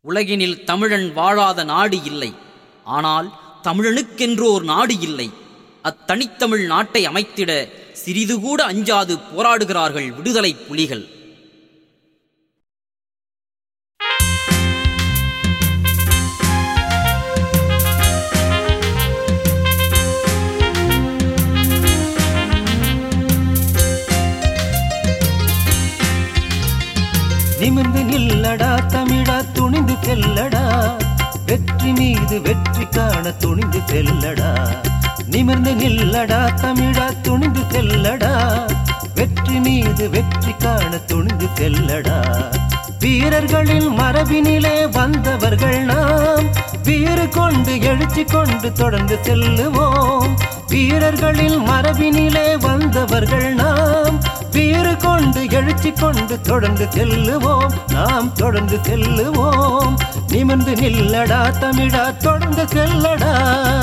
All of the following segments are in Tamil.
உலகினில் தமிழன் வாழாத நாடு இல்லை. ஆனால் தமிழனுக்கென்றோர் நாடு இல்லை. அத்தனித்தமிழ் நாட்டை அமைத்திட சிறிதுகூட அஞ்சாது போராடுகிறார்கள் விடுதலை புலிகள். நிமிர்ந்து நில்லடா தமிழா, துணிந்து செல்லடா, வெற்றி மீது வெற்றி காண துணிந்து செல்லடா. நிமிர்ந்து நில்லடா தமிழா, துணிந்து செல்லடா, வெற்றி மீது வெற்றி காண துணிந்து செல்லடா. வீரர்களின் மரபினிலே வந்தவர்கள் நாம், வீறு கொண்டு எழுச்சி கொண்டு தொடர்ந்து செல்லுவோம். வீரர்களின் மரபினிலே வந்தவர்கள் நாம், வீறு கொண்டு எழுச்சி கொண்டு தொடர்ந்து செல்லுவோம். நாம் தொடர்ந்து செல்லுவோம். நிமிர்ந்து நில்லடா தமிழா, தொடர்ந்து செல்லடா.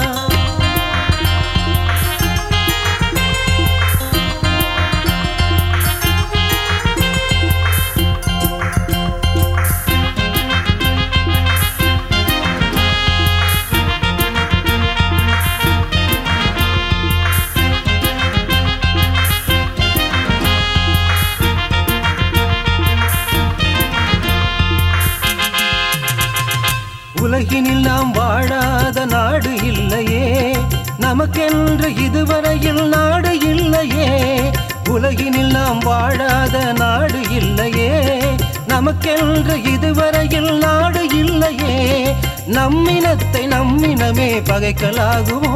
உலகினில் நாம் வாழாத நாடு இல்லையே, நமக்கென்று இதுவரையில் நாடு இல்லையே. உலகினில் நாம் வாழாத நாடு இல்லையே, நமக்கென்று இதுவரையில் நாடு இல்லையே. நம்மினத்தை நம்மினமே பகைக்கலாகுமோ?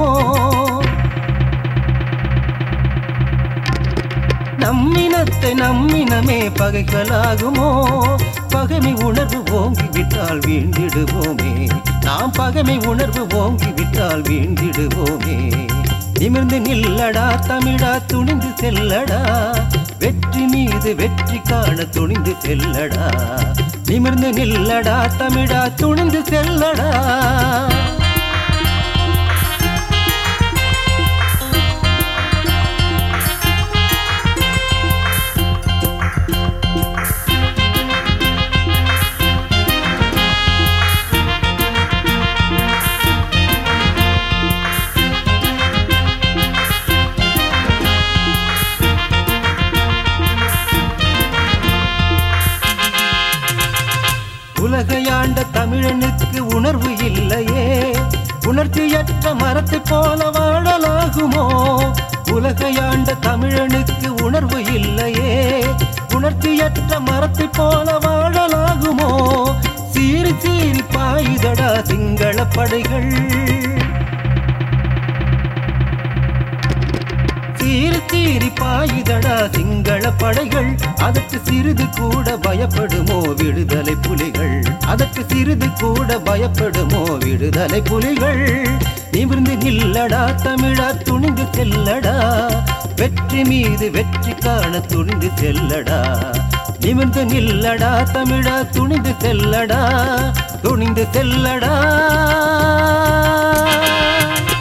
நம்மினத்தை நம்மினமே பகைக்கலாகுமோ? பகைமை உணர்வு ஓங்கிவிட்டால் வீழ்ந்திடுவோமே. நாம் பகைமை உணர்வு ஓங்கிவிட்டால் வீழ்ந்திடுவோமே. நிமிர்ந்து நில்லடா தமிழா, துணிந்து செல்லடா, வெற்றி மீது வெற்றி காண துணிந்து செல்லடா. நிமிர்ந்து நில்லடா தமிழா, துணிந்து செல்லடா. உலகையாண்ட தமிழனுக்கு உணர்வு இல்லையே, உணர்ச்சியற்ற மரத்தை போல வாழலாகுமோ? உலகையாண்ட தமிழனுக்கு உணர்வு இல்லையே, உணர்ச்சியற்ற மரத்தை போல வாழலாகுமோ? சீறி சீறி பாயுதடா சிங்கள படைகள், சீறி சீறி பாயுதடா சிங்கள படைகள். அதற்கு சிறிது கூட பயப்படுமோ விடுதலை புலிகள்? அதற்கு சிறிது கூட பயப்படுமோ விடுதலை புலிகள்? நிமிர்ந்து நில்லடா தமிழா, துணிந்து செல்லடா, வெற்றி மீது வெற்றி காண துணிந்து செல்லடா. நிமிர்ந்து நில்லடா தமிழா, துணிந்து செல்லடா, துணிந்து செல்லடா.